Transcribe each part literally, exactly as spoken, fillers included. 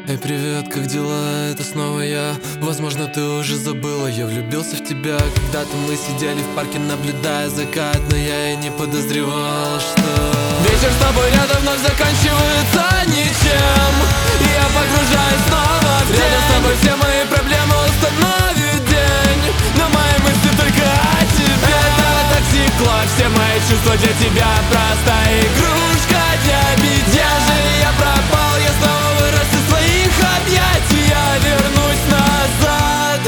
Эй, привет, как дела? Это снова я. Возможно, ты уже забыла, я влюбился в тебя. Когда-то мы сидели в парке, наблюдая закат, но я и не подозревал, что вечер с тобой рядом вновь заканчивается ничем. И я погружаюсь снова в день. Рядом с тобой все мои проблемы установит день, но мои мысли только о тебе. Это токсикло, все мои чувства для тебя просто игрушка для битья. Же я пропал, я снова вырос из своих объятий, я вернусь назад.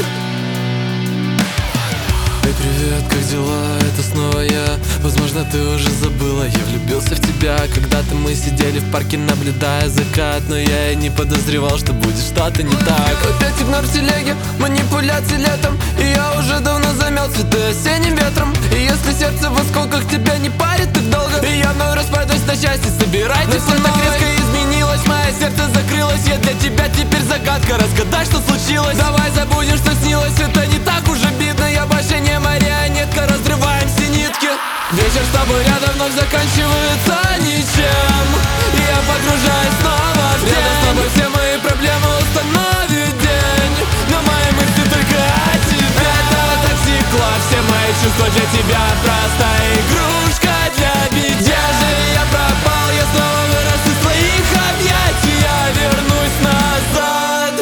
Эй, привет, как дела? Это снова я. Возможно, ты уже забыла, я влюбился в тебя. Когда-то мы сидели в парке, наблюдая закат, но я и не подозревал, что будет что-то не так. Опять игнор в телеге, манипуляции летом, и я уже давно замял цветы осенним ветром. И если сердце в осколках тебя не парит так долго, и я вновь распадусь на счастье, собирайтесь со мной. Так резко изменилось, мое сердце закрылось, я для тебя теперь загадка. Разгадай, что случилось. Давай забудем, что снилось, это не так уж обидно. Я больше не марионетка, разрываем все нитки. Вечер с тобой рядом вновь заканчивается ничем, и я погружаюсь снова в день. Рядом с тобой все мои проблемы установит день, но мои мысли только о тебе. Это токсикло, все мои чувства для тебя просто игрушка для битья. Же я пропал, я снова вырос из своих объятий, я вернусь назад.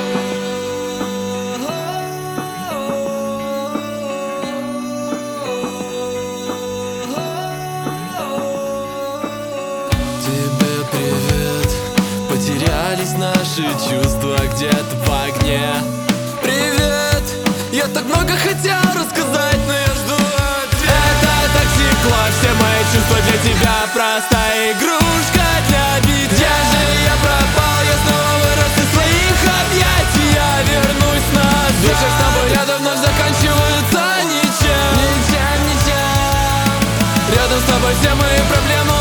Тебе привет. Потерялись наши чувства где-то в огне. Привет. Я так много хотел рассказать, но я жду ответ. Это токсикло, все мои чувства для тебя просто игрушка для битья. Же я пропал, я снова вырос из своих объятий, я вернусь назад. Вечер с тобой рядом вновь заканчивается ничем. Ничем, ничем. Рядом с тобой все мои проблемы